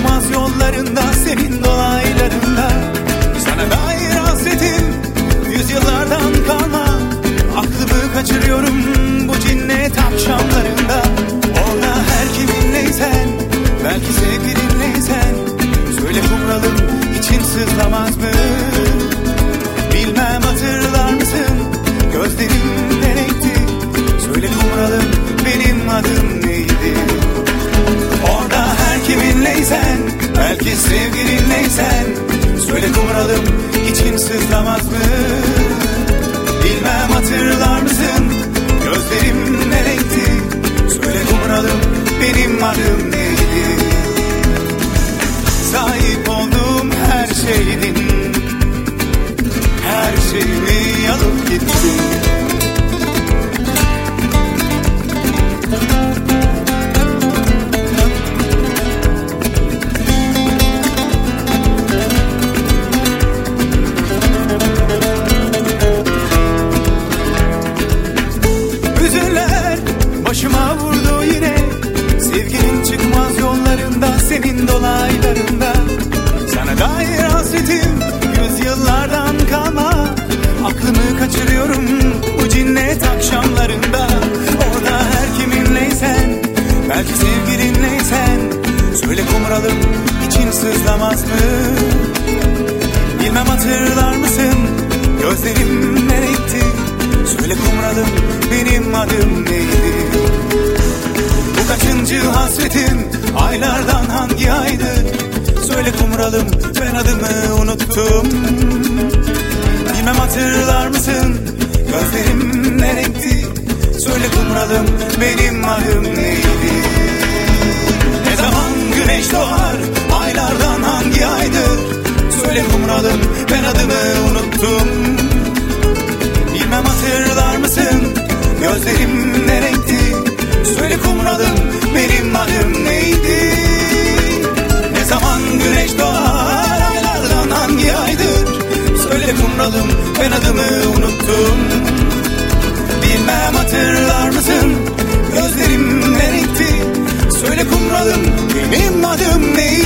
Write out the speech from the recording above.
çıkmaz yollarında, senin dolaylarında. Sana dair hasretim yüzyıllardan kalma. Aklımı kaçırıyorum bu cinnet akşamlarında. Orada her kiminleysen, belki sevgilinleysen, söyle kumralım, için sızlamaz mı? Bilmem hatırlar mısın, gözlerim ne renkti? Söyle kumralım, benim adım neydi? Orada her kiminleysen, belki sevgilinleysen, söyle kumralım, için sızlamaz mı? Bilmem hatırlar mısın, gözlerim ne renkti? Söyle kumralım, benim adım neydi? Sahip olduğum her şeydin, her şeyimi alıp gittin. Hüzünler başıma vurdu yine, sevginin çıkmaz yollarında, senin dolaylarında. Sana dair hasretim yüzyıllardan kalma. Aklımı kaçırıyorum bu cinnet akşamlarında. Orada her kiminleysen, belki sevgilinleysen, söyle kumralım, için sızlamaz mı? Bilmem hatırlar mısın, gözlerim ne renkti? Söyle kumralım, benim adım neydi? Bu kaçıncı hasretim, aylardan hangi aydı? Söyle kumralım, ben adımı unuttum. Bilmem hatırlar mısın, gözlerim ne renkti? Söyle kumralım, benim adım neydi? Ne zaman güneş doğar, aylardan hangi aydır? Söyle kumralım, ben adımı unuttum. Bilmem hatırlar mısın, gözlerim ne renkti? Söyle kumralım, benim adım neydi? Ne zaman güneş doğar, aylardan hangi aydır? Söyle kumralım, ben adımı unuttum. Bilmem hatırlar mısın, gözlerim ne renkti? Söyle kumralım, benim adım neydi?